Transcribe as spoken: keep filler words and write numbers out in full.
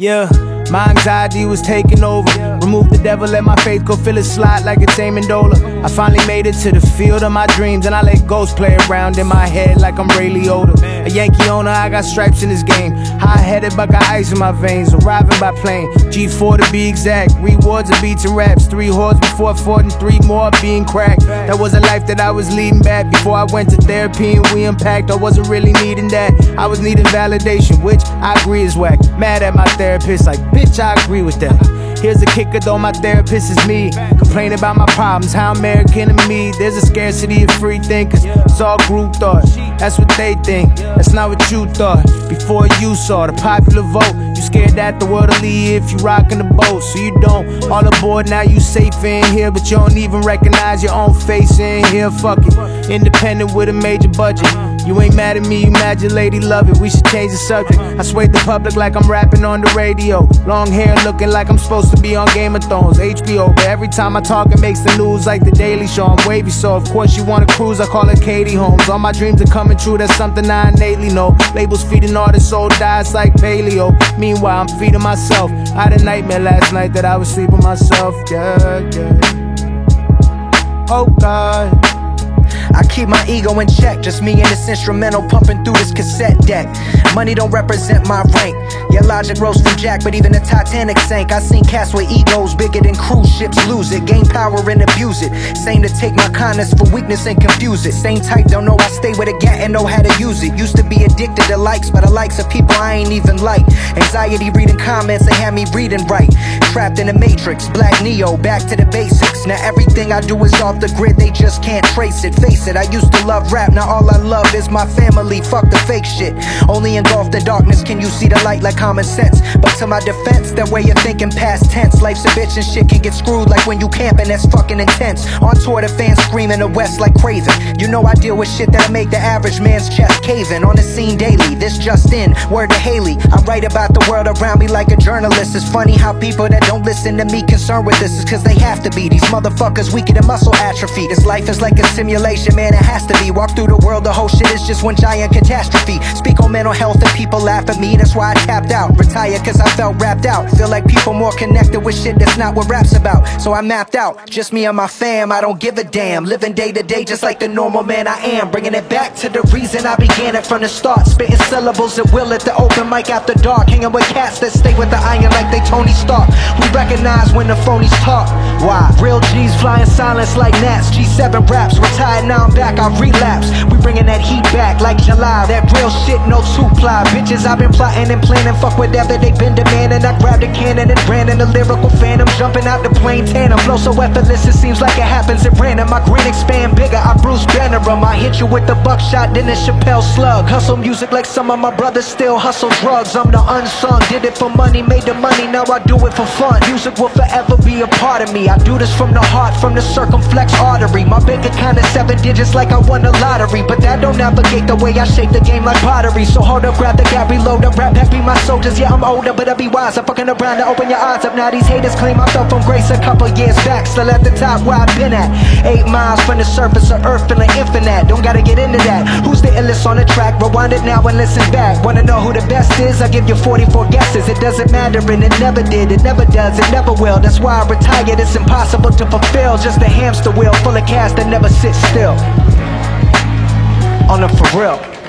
Yeah, my anxiety was taking over. Remove the devil, let my faith go, feel it slide like it's Amendola. I finally made it to the field of my dreams, and I let ghosts play around in my head like I'm Ray Liotta. A Yankee owner, I got stripes in this game. High-headed, but got ice in my veins. Arriving by plane, G four to be exact. Rewards of beats and raps. Three whores before fought and three more being cracked. That was a life that I was leading back before I went to therapy and we unpacked. I wasn't really needing that. I was needing validation, which I agree is whack. Mad at my therapist, like, bitch, I agree with that. Here's the kicker though, my therapist is me. Complain about my problems, how American to me. There's a scarcity of free thinkers, it's all group thought. That's what they think, that's not what you thought. Before you saw the popular vote, you scared that the world will leave if you rockin' the boat. So you don't, all aboard, now you safe in here, but you don't even recognize your own face in here. Fuck it, independent with a major budget. You ain't mad at me, you mad your lady love it. We should change the subject. I sway the public like I'm rapping on the radio. Long hair looking like I'm supposed to be on Game of Thrones, H B O. But every time I talk it makes the news like the Daily Show. I'm wavy, so of course you wanna cruise, I call it Katie Holmes. All my dreams are coming true, that's something I innately know. Labels feeding artists, soul diets like paleo. Meanwhile I'm feeding myself. I had a nightmare last night that I was sleeping myself. Yeah, yeah. Oh God, I keep my ego in check, just me and this instrumental pumping through this cassette deck. Money don't represent my rank. Yeah, logic rose from Jack, but even the Titanic sank. I seen cats with egos bigger than cruise ships lose it. Gain power and abuse it. Same to take my kindness for weakness and confuse it. Same type, don't know I stay with a gat and know how to use it. Used to be addicted to likes, but the likes of people I ain't even like. Anxiety reading comments, they had me reading right. Trapped in the matrix, Black Neo, back to the basics. Now everything I do is off the grid, they just can't trace it. Face it, I used to love rap, now all I love is my family. Fuck the fake shit. Only engulf the darkness, can you see the light like common sense? But to my defense, that way you're thinking past tense. Life's a bitch and shit can get screwed like when you camping, that's fucking intense. On tour the fans screaming the West like Craven. You know I deal with shit that'll make the average man's chest caving. On the scene daily, this just in, word to Haley. I write about the world around me like a journalist. It's funny how people that don't listen to me concerned with this is cause they have to be. These motherfuckers weaker than muscle atrophy. This life is like a simulation, man, it has to be. Walk through the world, the whole shit is just one giant catastrophe. Speak on mental health and people laugh at me, that's why I tapped out. Retired cause I felt rapped out. Feel like people more connected with shit that's not what rap's about. So I mapped out, just me and my fam, I don't give a damn. Living day to day just like the normal man I am. Bringing it back to the reason I began it from the start. Spitting syllables at will at the open mic after dark. Hanging with cats that stay with the iron like they Tony Stark. We recognize when the phonies talk. Why? Real G's flying silence like gnats. G seven raps, retired now I'm back, I relapse. We bringing that heat back like July. That real shit, no two-ply. Bitches I've been plotting and planning, fuck whatever they been demanding. I grabbed a cannon and ran in the lyrical phantom. Jumping out the plane tandem, flow so effortless it seems like it happens at random. My grin expand bigger, I Bruce Banner 'em. I hit you with the buckshot, then the Chappelle slug. Hustle music like some of my brothers still hustle drugs. I'm the unsung, did it for money, made the money, now I do it for fun. Music will forever be a part of me. I do this from the heart, from the circumflex artery. My bank account is seven digits like I won the lottery, but that don't navigate the way I shape the game like pottery. So hold up, grab the gap, reload up, rap happy my soldiers. Yeah, I'm older, but I be wise. I'm fucking around to open your eyes up. Now these haters claim I fell from grace a couple years back. Still at the top where I've been at. Eight miles from the surface of earth, feeling infinite. Don't gotta get into that. Who's the illest on the track? Rewind it now and listen back. Wanna know who the best is? I'll give you forty-four guesses. It doesn't matter and it never did. It never does, it never will. That's why I retired. It's impossible to fulfill. Just a hamster wheel full of cash that never sits still. On the for real.